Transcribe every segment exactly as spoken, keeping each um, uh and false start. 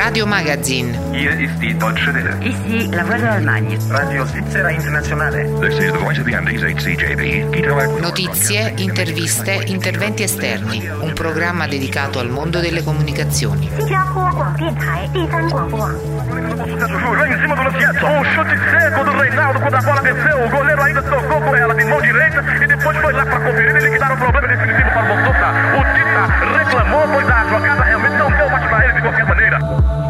Radio Magazine. Hier ist die Deutsche Welle. Ici la voix de l'Allemagne. Radio Svizzera Internazionale. This is the voice of the Andes, H C J B. Notizie, interviste, interventi esterni. Un programma dedicato al mondo delle comunicazioni. Lá em cima do Luciano, um chute seco do Reinaldo quando a bola desceu, o goleiro ainda tocou com ela de mão direita e depois foi lá para conferir e liquidar o problema definitivo para o Montota. O Tita reclamou, pois a jogada realmente não deu mais para ele de qualquer maneira.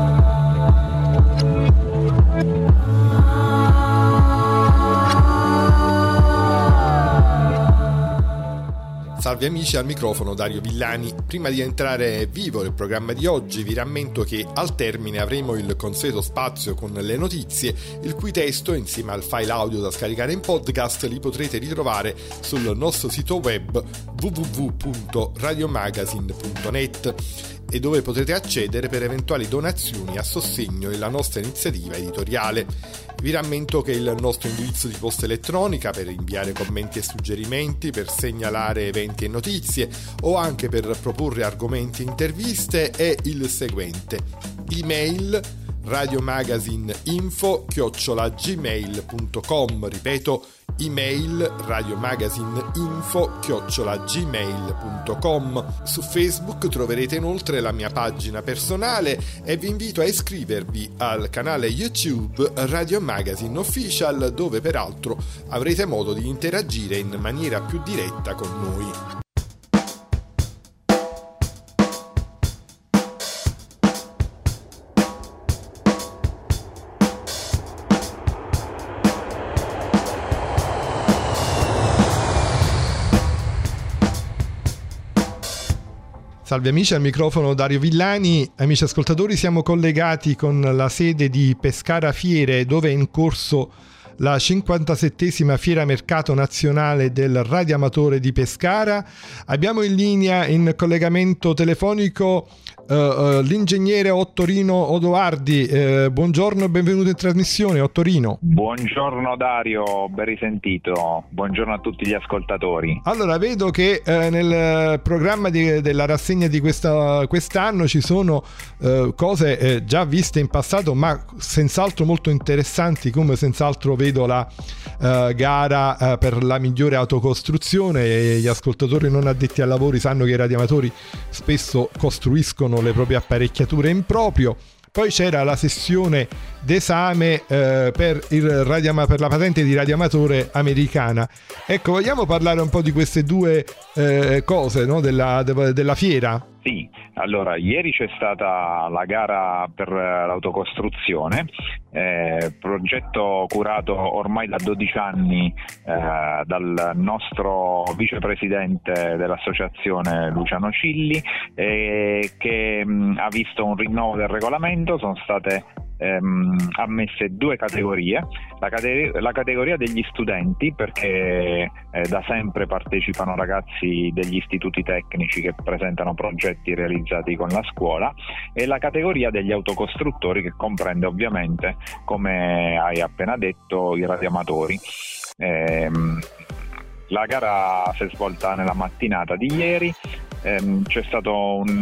Salve amici, al microfono Dario Villani. Prima di entrare vivo nel programma di oggi vi rammento che al termine avremo il consueto spazio con le notizie, il cui testo insieme al file audio da scaricare in podcast li potrete ritrovare sul nostro sito web w w w punto radiomagazine punto net e dove potrete accedere per eventuali donazioni a sostegno della nostra iniziativa editoriale. Vi rammento che il nostro indirizzo di posta elettronica per inviare commenti e suggerimenti, per segnalare eventi e notizie o anche per proporre argomenti e interviste è il seguente: email radiomagazineinfo chiocciola gmail punto com, ripeto email radiomagazineinfo chiocciola gmail punto com. Su Facebook troverete inoltre la mia pagina personale e vi invito a iscrivervi al canale YouTube Radio Magazine Official, dove peraltro avrete modo di interagire in maniera più diretta con noi. Salve amici, al microfono Dario Villani. Amici ascoltatori, siamo collegati con la sede di Pescara Fiere, dove è in corso la cinquantasettesima Fiera Mercato Nazionale del Radioamatore di Pescara. Abbiamo in linea, in collegamento telefonico, uh, uh, l'ingegnere Ottorino Odoardi. Uh, buongiorno e benvenuto in trasmissione, Ottorino. Buongiorno Dario, ben risentito. Buongiorno a tutti gli ascoltatori. Allora, vedo che uh, nel programma di, della rassegna di questa, quest'anno ci sono uh, cose uh, già viste in passato, ma senz'altro molto interessanti, come senz'altro vedo la uh, gara uh, per la migliore autocostruzione, e gli ascoltatori non addetti ai lavori sanno che i radioamatori spesso costruiscono le proprie apparecchiature in proprio. Poi c'era la sessione d'esame eh, per, il radiama- per la patente di radioamatore americana. Ecco, vogliamo parlare un po' di queste due eh, cose, no? della, de- della fiera? Sì, allora ieri c'è stata la gara per l'autocostruzione, eh, progetto curato ormai da dodici anni eh, dal nostro vicepresidente dell'associazione Luciano Cilli, eh, che mh, ha visto un rinnovo del regolamento. Sono state ehm, ammesse due categorie: la, cate- la categoria degli studenti, perché eh, da sempre partecipano ragazzi degli istituti tecnici che presentano progetti realizzati con la scuola, e la categoria degli autocostruttori, che comprende ovviamente, come hai appena detto, i radioamatori. Ehm, la gara si è svolta nella mattinata di ieri. Ehm, c'è stato un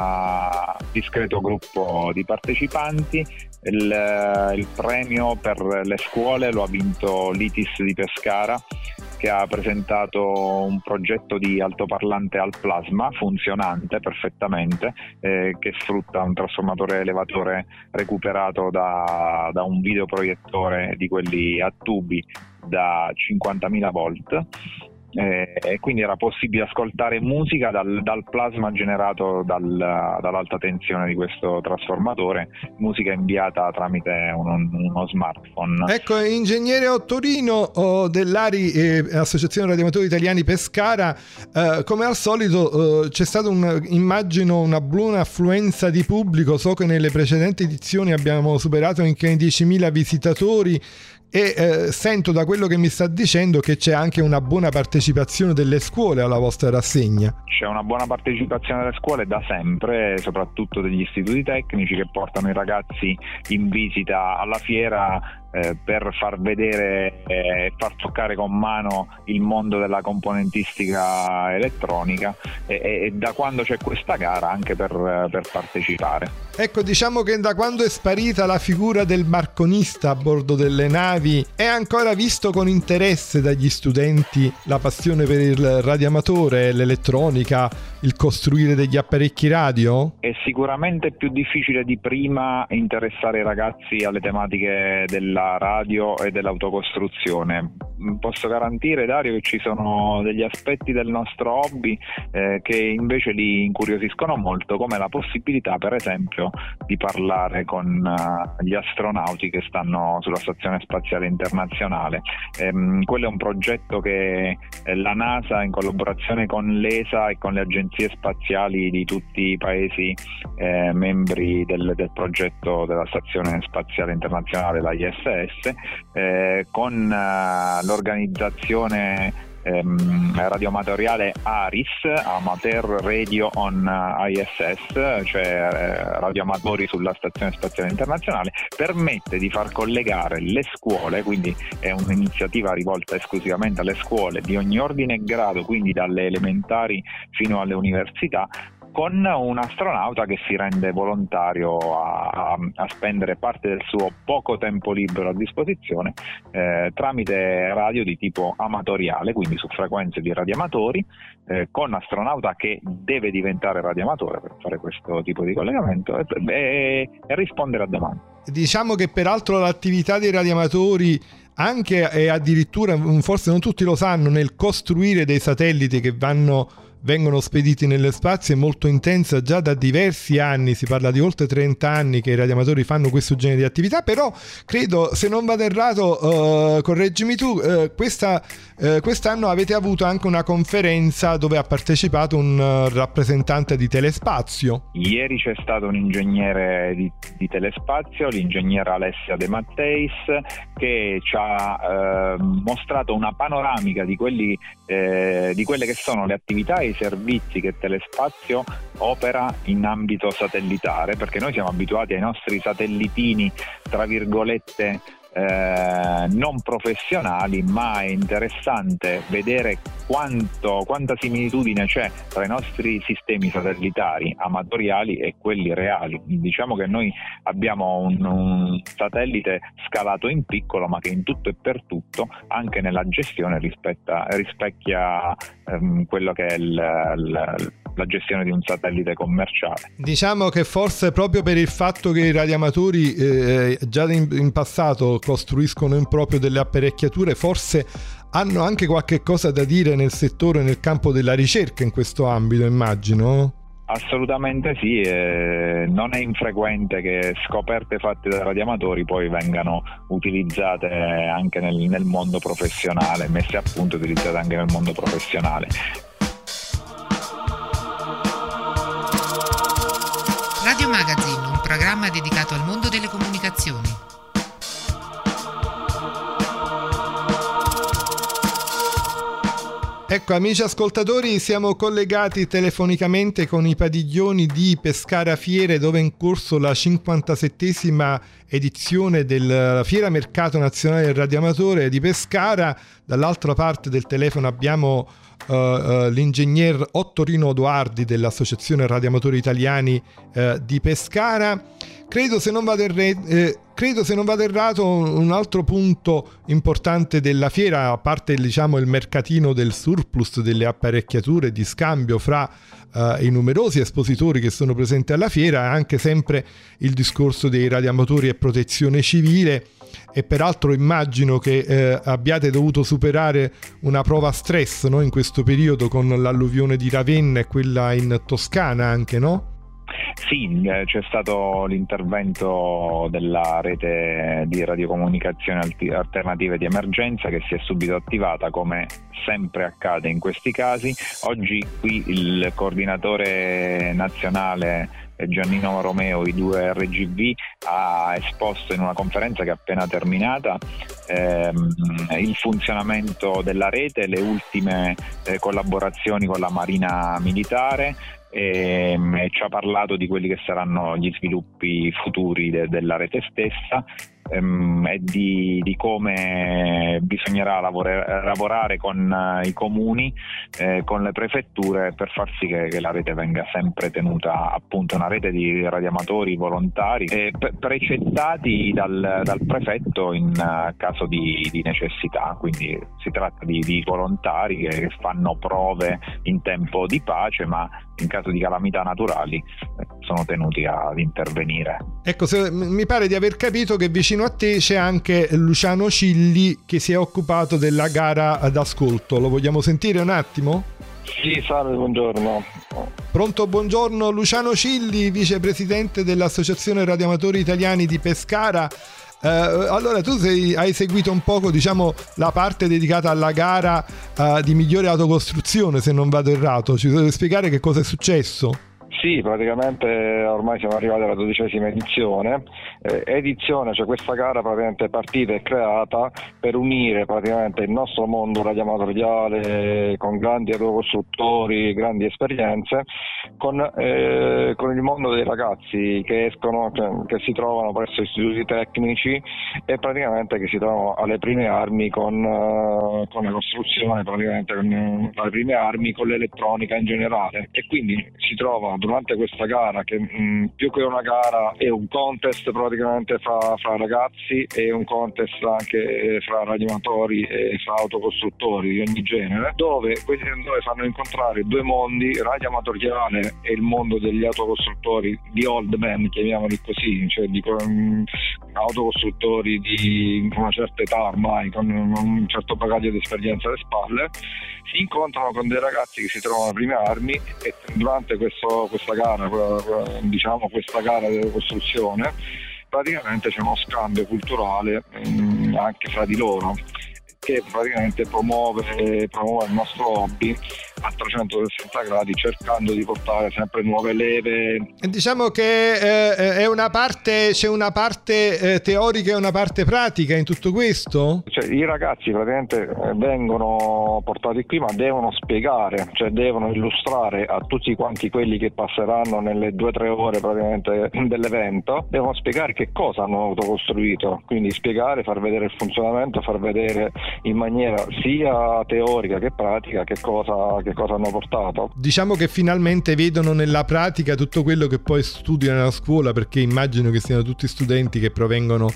uh, discreto gruppo di partecipanti. Il, il premio per le scuole lo ha vinto l'I T I S di Pescara, che ha presentato un progetto di altoparlante al plasma funzionante perfettamente, eh, che sfrutta un trasformatore elevatore recuperato da, da un videoproiettore di quelli a tubi da cinquantamila volt. Eh, e quindi era possibile ascoltare musica dal, dal plasma generato dal, dall'alta tensione di questo trasformatore, musica inviata tramite uno, uno smartphone. Ecco, ingegnere Ottorino oh, dell'A R I, eh, Associazione Radioamatori Italiani Pescara, eh, come al solito eh, c'è stata un, immagino una buona affluenza di pubblico. So che nelle precedenti edizioni abbiamo superato anche i diecimila visitatori, e eh, sento da quello che mi sta dicendo che c'è anche una buona partecipazione delle scuole alla vostra rassegna. C'è una buona partecipazione delle scuole da sempre, soprattutto degli istituti tecnici, che portano i ragazzi in visita alla fiera eh, per far vedere e eh, far toccare con mano il mondo della componentistica elettronica e, e da quando c'è questa gara anche per, per partecipare. Ecco, diciamo che da quando è sparita la figura del barconista a bordo delle navi è ancora visto con interesse dagli studenti la passione per il radioamatore, l'elettronica, il costruire degli apparecchi radio? È sicuramente più difficile di prima interessare i ragazzi alle tematiche della radio e dell'autocostruzione. Posso garantire, Dario, che ci sono degli aspetti del nostro hobby eh, che invece li incuriosiscono molto, come la possibilità, per esempio, di parlare con uh, gli astronauti che stanno sulla Stazione Spaziale Internazionale. Ehm, quello è un progetto che eh, la NASA, in collaborazione con l'E S A e con le agenzie spaziali di tutti i paesi eh, membri del, del progetto della Stazione Spaziale Internazionale, la I S S, eh, con uh, l'organizzazione ehm, radioamatoriale ARIS, Amateur Radio on I S S, cioè eh, radioamatori sulla Stazione Spaziale Internazionale, permette di far collegare le scuole, quindi è un'iniziativa rivolta esclusivamente alle scuole di ogni ordine e grado, quindi dalle elementari fino alle università, con un astronauta che si rende volontario a, a spendere parte del suo poco tempo libero a disposizione eh, tramite radio di tipo amatoriale, quindi su frequenze di radioamatori, eh, con astronauta che deve diventare radioamatore per fare questo tipo di collegamento e, e, e rispondere a domande. Diciamo che peraltro l'attività dei radioamatori, anche e addirittura, forse non tutti lo sanno, nel costruire dei satelliti che vanno vengono spediti nello spazio, è molto intensa già da diversi anni, si parla di oltre trenta anni che i radioamatori fanno questo genere di attività. Però credo, se non vado errato, uh, correggimi tu, uh, questa, uh, quest'anno avete avuto anche una conferenza dove ha partecipato un uh, rappresentante di Telespazio. Ieri c'è stato un ingegnere di, di Telespazio, l'ingegnere Alessia De Matteis, che ci ha uh, mostrato una panoramica di quelli eh, di quelle che sono le attività e i servizi che Telespazio opera in ambito satellitare, perché noi siamo abituati ai nostri satellitini, tra virgolette, Eh, non professionali, ma è interessante vedere quanto, quanta similitudine c'è tra i nostri sistemi satellitari amatoriali e quelli reali. Diciamo che noi abbiamo un, un satellite scalato in piccolo, ma che in tutto e per tutto, anche nella gestione, rispetta, rispecchia ehm, quello che è il, il, la gestione di un satellite commerciale. Diciamo che forse proprio per il fatto che i radioamatori eh, già in, in passato costruiscono in proprio delle apparecchiature, forse hanno anche qualche cosa da dire nel settore, nel campo della ricerca in questo ambito, immagino. Assolutamente sì, eh, non è infrequente che scoperte fatte dai radioamatori poi vengano utilizzate anche nel, nel mondo professionale, messe a punto, utilizzate anche nel mondo professionale. Radio Magazine, un programma dedicato al mondo delle comunicazioni. Ecco, amici ascoltatori, siamo collegati telefonicamente con i padiglioni di Pescara Fiere, dove è in corso la cinquantasettesima edizione della Fiera Mercato Nazionale del Radioamatore di Pescara. Dall'altra parte del telefono abbiamo uh, uh, l'ingegner Ottorino Odoardi dell'Associazione Radioamatori Italiani uh, di Pescara. Credo, se non vado erre- eh, credo se non vado errato, un altro punto importante della fiera, a parte diciamo il mercatino del surplus delle apparecchiature di scambio fra uh, i numerosi espositori che sono presenti alla fiera, è anche sempre il discorso dei radioamatori e protezione civile. E peraltro immagino che eh, abbiate dovuto superare una prova stress, no, in questo periodo, con l'alluvione di Ravenna e quella in Toscana anche, no? Sì, c'è stato l'intervento della rete di radiocomunicazione alternative di emergenza, che si è subito attivata, come sempre accade in questi casi. Oggi qui il coordinatore nazionale Giannino Romeo, I due erre gi bi, ha esposto in una conferenza che è appena terminata ehm, il funzionamento della rete, le ultime eh, collaborazioni con la Marina Militare, e, e ci ha parlato di quelli che saranno gli sviluppi futuri de- della rete stessa, ehm, e di, di come bisognerà lavora, lavorare con eh, i comuni, eh, con le prefetture, per far sì che, che la rete venga sempre tenuta, appunto, una rete di radioamatori volontari eh, pre- precettati dal, dal prefetto in uh, caso di, di necessità. Quindi si tratta di, di volontari che, che fanno prove in tempo di pace, ma in caso di calamità naturali eh, sono tenuti ad intervenire. Ecco, se, mi pare di aver capito che vicino a te c'è anche Luciano Cilli che si è occupato della gara d'ascolto. Lo vogliamo sentire un attimo? Sì, salve, buongiorno. Pronto, buongiorno. Luciano Cilli, vicepresidente dell'Associazione Radioamatori Italiani di Pescara. Eh, allora, tu sei, hai seguito un poco, diciamo, la parte dedicata alla gara eh, di migliore autocostruzione, se non vado errato. Ci puoi spiegare che cosa è successo? Sì, praticamente ormai siamo arrivati alla dodicesima edizione, eh, edizione, cioè questa gara praticamente è partita e creata per unire praticamente il nostro mondo radioamatoriale con grandi autocostruttori, grandi esperienze, con, eh, con il mondo dei ragazzi che escono, cioè, che si trovano presso istituti tecnici e praticamente che si trovano alle prime armi con, uh, con la costruzione, praticamente con uh, le prime armi con l'elettronica in generale, e quindi si trovano durante questa gara che mh, più che una gara è un contest praticamente fra, fra ragazzi, e un contest anche fra radioamatori e fra autocostruttori di ogni genere, dove, dove fanno incontrare due mondi, radioamatoriale e il mondo degli autocostruttori di old man, chiamiamoli così, cioè di um, autocostruttori di una certa età ormai, con un certo bagaglio di esperienza alle spalle. Si incontrano con dei ragazzi che si trovano alle prime armi, e durante questo, questa gara, diciamo questa gara di costruzione, praticamente c'è uno scambio culturale mh, anche fra di loro, che praticamente promuove, promuove il nostro hobby a trecentosessanta gradi, cercando di portare sempre nuove leve. Diciamo che eh, è una parte, c'è una parte eh, teorica e una parte pratica in tutto questo? Cioè, i ragazzi praticamente vengono portati qui, ma devono spiegare, cioè devono illustrare a tutti quanti quelli che passeranno nelle due o tre ore praticamente dell'evento, devono spiegare che cosa hanno autocostruito, quindi spiegare, far vedere il funzionamento, far vedere in maniera sia teorica che pratica che cosa, che cosa hanno portato. Diciamo che finalmente vedono nella pratica tutto quello che poi studiano a scuola, perché immagino che siano tutti studenti che provengono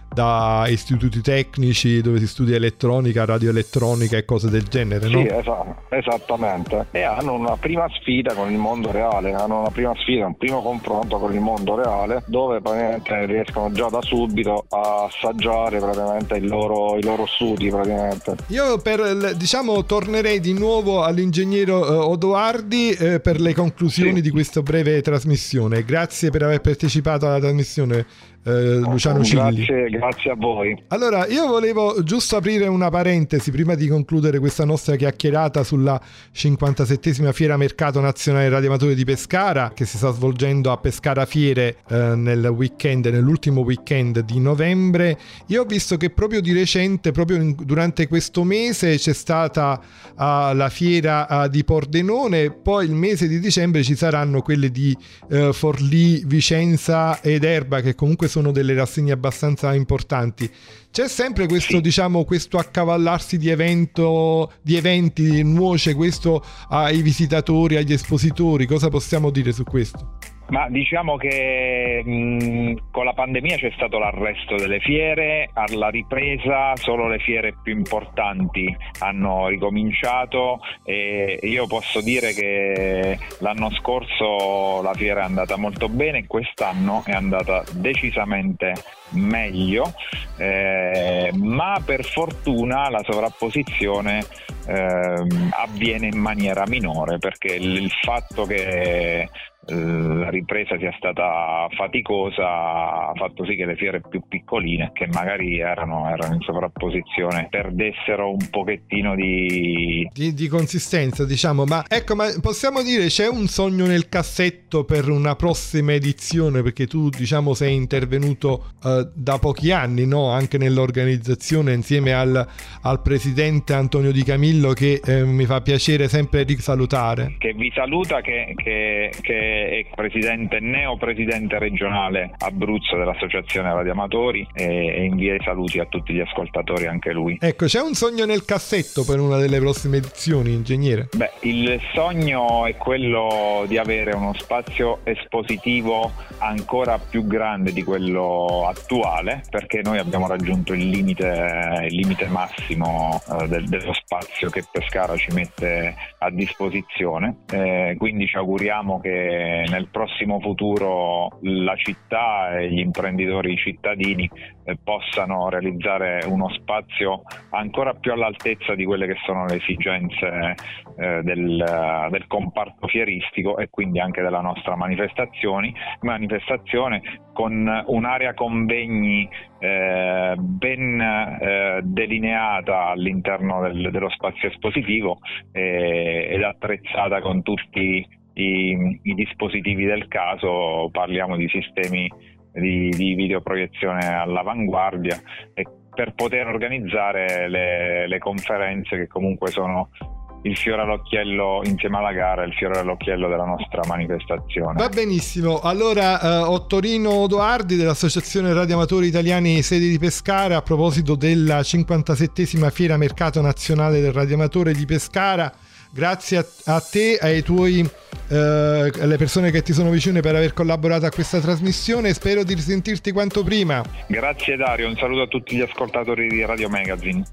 da istituti tecnici dove si studia elettronica, radioelettronica e cose del genere, no? Sì, esa- esattamente. E hanno una prima sfida con il mondo reale, hanno una prima sfida, un primo confronto con il mondo reale, dove praticamente riescono già da subito a assaggiare praticamente il loro, i loro studi praticamente. Io per, diciamo, tornerei di nuovo all'ingegnero uh, Odoardi eh, per le conclusioni sì. di questa breve trasmissione. Grazie per aver partecipato alla trasmissione, eh, Luciano Cilli. Grazie, grazie a voi. Allora, io volevo giusto aprire una parentesi prima di concludere questa nostra chiacchierata sulla cinquantasettesima Fiera Mercato Nazionale Radioamatori di Pescara, che si sta svolgendo a Pescara Fiere eh, nel weekend, nell'ultimo weekend di novembre. Io ho visto che proprio di recente, proprio in, durante questo mese, c'è stata uh, la fiera uh, di Pordenone, poi il mese di dicembre ci saranno quelle di uh, Forlì, Vicenza ed Erba, che comunque sono delle rassegne abbastanza importanti. C'è sempre questo, diciamo, questo accavallarsi di evento, di eventi, nuoce questo ai visitatori, agli espositori? Cosa possiamo dire su questo? Ma diciamo che mh, con la pandemia c'è stato l'arresto delle fiere, alla ripresa solo le fiere più importanti hanno ricominciato, e io posso dire che l'anno scorso la fiera è andata molto bene e quest'anno è andata decisamente meglio, eh, ma per fortuna la sovrapposizione eh, avviene in maniera minore, perché il, il fatto che la ripresa sia stata faticosa ha fatto sì che le fiere più piccoline, che magari erano, erano in sovrapposizione, perdessero un pochettino di... di di consistenza, diciamo. Ma ecco, ma possiamo dire, c'è un sogno nel cassetto per una prossima edizione? Perché tu, diciamo, sei intervenuto uh, da pochi anni, no? Anche nell'organizzazione, insieme al, al presidente Antonio Di Camillo, che eh, mi fa piacere sempre risalutare, che vi saluta, che, che, che è presidente, neopresidente regionale Abruzzo dell'Associazione Radioamatori, e invia i saluti a tutti gli ascoltatori anche lui. Ecco, c'è un sogno nel cassetto per una delle prossime edizioni, ingegnere? Beh, il sogno è quello di avere uno spazio espositivo ancora più grande di quello attuale, perché noi abbiamo raggiunto il limite, il limite massimo eh, del, dello spazio che Pescara ci mette a disposizione, eh, quindi ci auguriamo che nel prossimo futuro la città e gli imprenditori cittadini eh, possano realizzare uno spazio ancora più all'altezza di quelle che sono le esigenze eh, del, del comparto fieristico e quindi anche della nostra manifestazioni, manifestazione con un'area convegni eh, ben eh, delineata all'interno del, dello spazio espositivo eh, ed attrezzata con tutti i, i dispositivi del caso. Parliamo di sistemi di, di videoproiezione all'avanguardia, e per poter organizzare le, le conferenze che comunque sono il fiore all'occhiello, insieme alla gara, il fiore all'occhiello della nostra manifestazione. Va benissimo, allora eh, Ottorino Doardi dell'Associazione Radioamatori Italiani sede di Pescara, a proposito della cinquantasettesima Fiera Mercato Nazionale del Radioamatore di Pescara, grazie a, a te, ai tuoi eh, alle persone che ti sono vicine per aver collaborato a questa trasmissione. Spero di risentirti quanto prima. Grazie Dario, un saluto a tutti gli ascoltatori di Radio Magazine.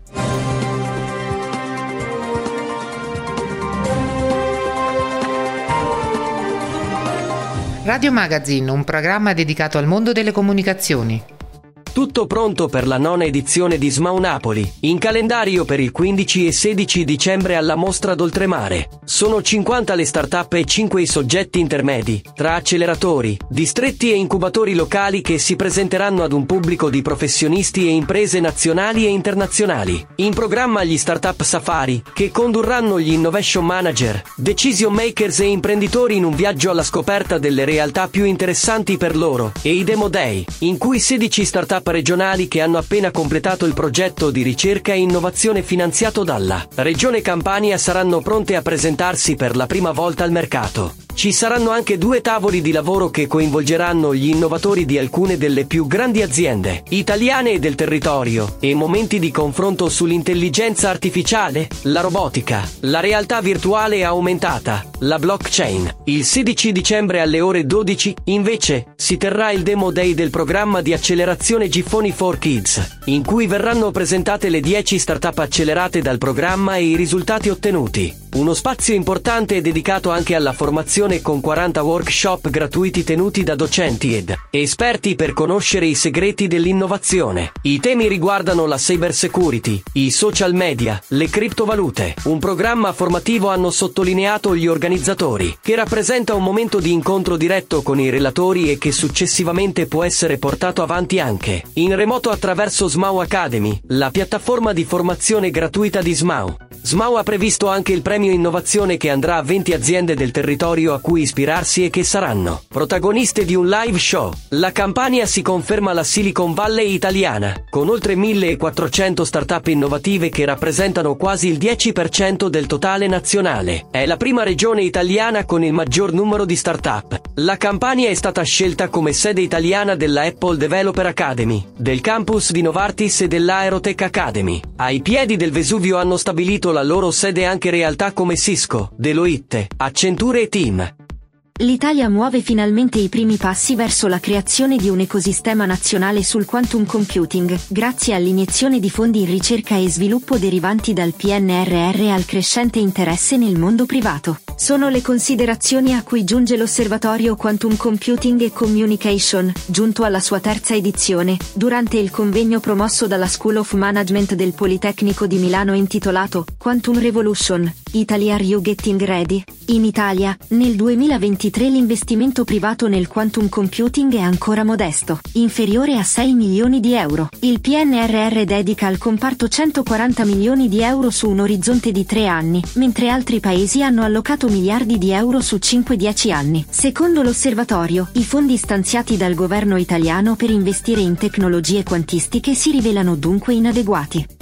Radio Magazine, un programma dedicato al mondo delle comunicazioni. Tutto pronto per la nona edizione di S M A U Napoli, in calendario per il quindici e sedici dicembre alla Mostra d'Oltremare. Sono cinquanta le start-up e cinque i soggetti intermedi, tra acceleratori, distretti e incubatori locali, che si presenteranno ad un pubblico di professionisti e imprese nazionali e internazionali. In programma gli start-up safari, che condurranno gli innovation manager, decision makers e imprenditori in un viaggio alla scoperta delle realtà più interessanti per loro, e i demo day, in cui sedici start-up regionali che hanno appena completato il progetto di ricerca e innovazione finanziato dalla Regione Campania saranno pronte a presentarsi per la prima volta al mercato. Ci saranno anche due tavoli di lavoro che coinvolgeranno gli innovatori di alcune delle più grandi aziende italiane e del territorio, e momenti di confronto sull'intelligenza artificiale, la robotica, la realtà virtuale e aumentata, la blockchain. Il sedici dicembre alle ore dodici, invece, si terrà il Demo Day del programma di accelerazione Giffoni for Kids, in cui verranno presentate le dieci startup accelerate dal programma e i risultati ottenuti. Uno spazio importante dedicato anche alla formazione, con quaranta workshop gratuiti tenuti da docenti ed esperti per conoscere i segreti dell'innovazione. I temi riguardano la cyber security, i social media, le criptovalute. Un programma formativo, hanno sottolineato gli organizzatori, che rappresenta un momento di incontro diretto con i relatori e che successivamente può essere portato avanti anche in remoto attraverso S M A U Academy, la piattaforma di formazione gratuita di S M A U. S M A U ha previsto anche il premio innovazione, che andrà a venti aziende del territorio a cui ispirarsi e che saranno protagoniste di un live show. La Campania si conferma la Silicon Valley italiana, con oltre millequattrocento start-up innovative che rappresentano quasi il dieci per cento del totale nazionale. È la prima regione italiana con il maggior numero di start-up. La Campania è stata scelta come sede italiana della Apple Developer Academy, del campus di Novartis e dell'Aerotech Academy. Ai piedi del Vesuvio hanno stabilito la loro sede anche realtà come Cisco, Deloitte, Accenture e Team. L'Italia muove finalmente i primi passi verso la creazione di un ecosistema nazionale sul quantum computing, grazie all'iniezione di fondi in ricerca e sviluppo derivanti dal P N R R e al crescente interesse nel mondo privato. Sono le considerazioni a cui giunge l'Osservatorio Quantum Computing e Communication, giunto alla sua terza edizione, durante il convegno promosso dalla School of Management del Politecnico di Milano intitolato Quantum Revolution, Italy Are You Getting Ready? In Italia, nel duemilaventitré l'investimento privato nel quantum computing è ancora modesto, inferiore a sei milioni di euro. Il P N R R dedica al comparto centoquaranta milioni di euro su un orizzonte di tre anni, mentre altri paesi hanno allocato miliardi di euro su cinque dieci anni. Secondo l'osservatorio, i fondi stanziati dal governo italiano per investire in tecnologie quantistiche si rivelano dunque inadeguati.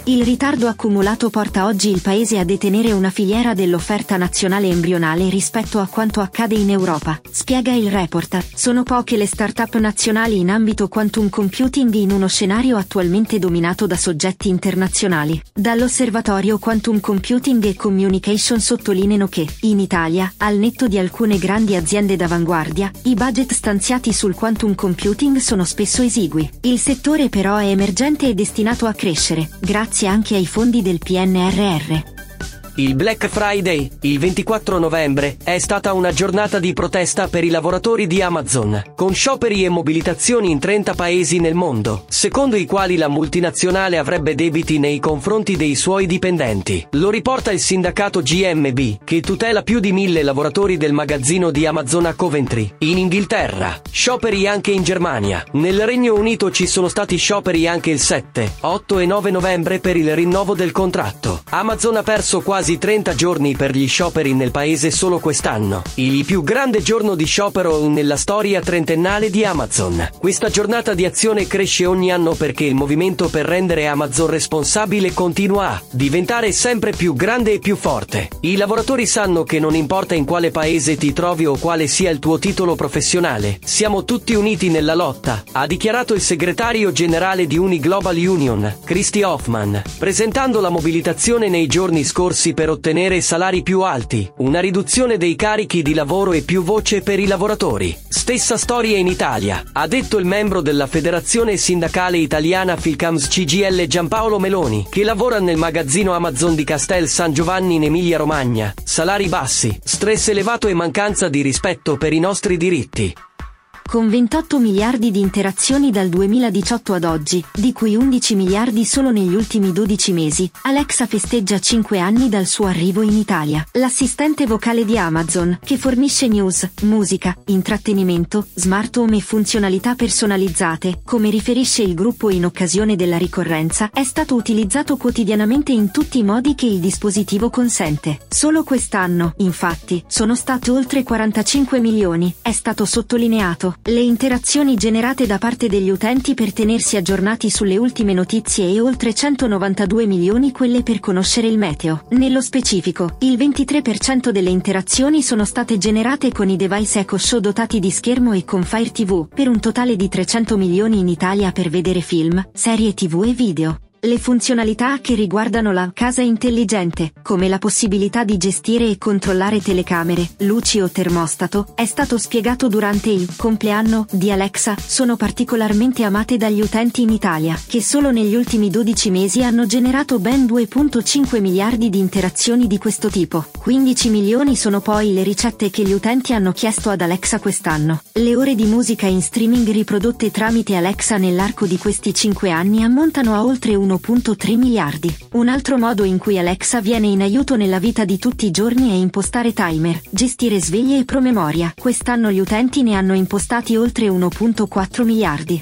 Il ritardo accumulato porta oggi il paese a detenere una filiera dell'offerta nazionale embrionale rispetto a quanto accade in Europa, spiega il report. Sono poche le start-up nazionali in ambito quantum computing in uno scenario attualmente dominato da soggetti internazionali. Dall'osservatorio Quantum Computing e Communication sottolineano che, in Italia, al netto di alcune grandi aziende d'avanguardia, i budget stanziati sul quantum computing sono spesso esigui. Il settore però è emergente e destinato a crescere, grazie anche ai fondi del P N R R. Il Black Friday, il ventiquattro novembre, è stata una giornata di protesta per i lavoratori di Amazon, con scioperi e mobilitazioni in trenta paesi nel mondo, secondo i quali la multinazionale avrebbe debiti nei confronti dei suoi dipendenti. Lo riporta il sindacato G M B, che tutela più di mille lavoratori del magazzino di Amazon a Coventry, in Inghilterra. Scioperi anche in Germania. Nel Regno Unito ci sono stati scioperi anche il sette, otto e nove novembre per il rinnovo del contratto. Amazon ha perso quasi trenta giorni per gli scioperi nel paese solo quest'anno, il più grande giorno di sciopero nella storia trentennale di Amazon. Questa giornata di azione cresce ogni anno perché il movimento per rendere Amazon responsabile continua a diventare sempre più grande e più forte. I lavoratori sanno che non importa in quale paese ti trovi o quale sia il tuo titolo professionale, siamo tutti uniti nella lotta, ha dichiarato il segretario generale di Uni Global Union, Christy Hoffman, presentando la mobilitazione nei giorni scorsi per ottenere salari più alti, una riduzione dei carichi di lavoro e più voce per i lavoratori. Stessa storia in Italia, ha detto il membro della Federazione Sindacale Italiana Filcams C G I L Giampaolo Meloni, che lavora nel magazzino Amazon di Castel San Giovanni in Emilia Romagna. Salari bassi, stress elevato e mancanza di rispetto per i nostri diritti. Con ventotto miliardi di interazioni dal duemiladiciotto ad oggi, di cui undici miliardi solo negli ultimi dodici mesi, Alexa festeggia cinque anni dal suo arrivo in Italia. L'assistente vocale di Amazon, che fornisce news, musica, intrattenimento, smart home e funzionalità personalizzate, come riferisce il gruppo in occasione della ricorrenza, è stato utilizzato quotidianamente in tutti i modi che il dispositivo consente. Solo quest'anno, infatti, sono state oltre quarantacinque milioni, è stato sottolineato, le interazioni generate da parte degli utenti per tenersi aggiornati sulle ultime notizie e oltre centonovantadue milioni quelle per conoscere il meteo. Nello specifico, il ventitré per cento delle interazioni sono state generate con i device Echo Show dotati di schermo e con Fire T V, per un totale di trecento milioni in Italia per vedere film, serie T V e video. Le funzionalità che riguardano la casa intelligente, come la possibilità di gestire e controllare telecamere, luci o termostato, è stato spiegato durante il compleanno di Alexa, sono particolarmente amate dagli utenti in Italia, che solo negli ultimi dodici mesi hanno generato ben due virgola cinque miliardi di interazioni di questo tipo. quindici milioni sono poi le ricette che gli utenti hanno chiesto ad Alexa quest'anno. Le ore di musica in streaming riprodotte tramite Alexa nell'arco di questi cinque anni ammontano a oltre uno virgola tre miliardi. Un altro modo in cui Alexa viene in aiuto nella vita di tutti i giorni è impostare timer, gestire sveglie e promemoria. Quest'anno gli utenti ne hanno impostati oltre uno virgola quattro miliardi.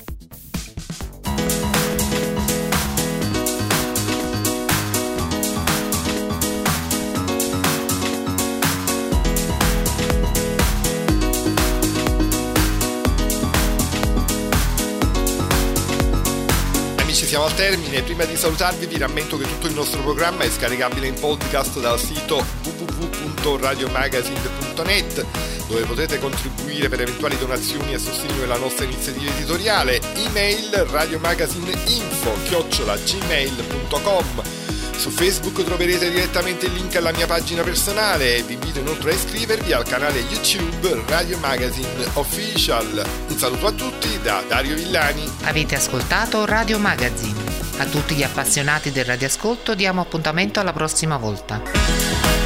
Siamo al termine. Prima di salutarvi vi rammento che tutto il nostro programma è scaricabile in podcast dal sito w w w punto radio magazine punto net, dove potete contribuire per eventuali donazioni a sostegno della nostra iniziativa editoriale. Email radiomagazineinfo chiocciola gmail punto com. Su Facebook troverete direttamente il link alla mia pagina personale e vi invito inoltre a iscrivervi al canale YouTube Radio Magazine Official. Un saluto a tutti da Dario Villani. Avete ascoltato Radio Magazine. A tutti gli appassionati del radioascolto diamo appuntamento alla prossima volta.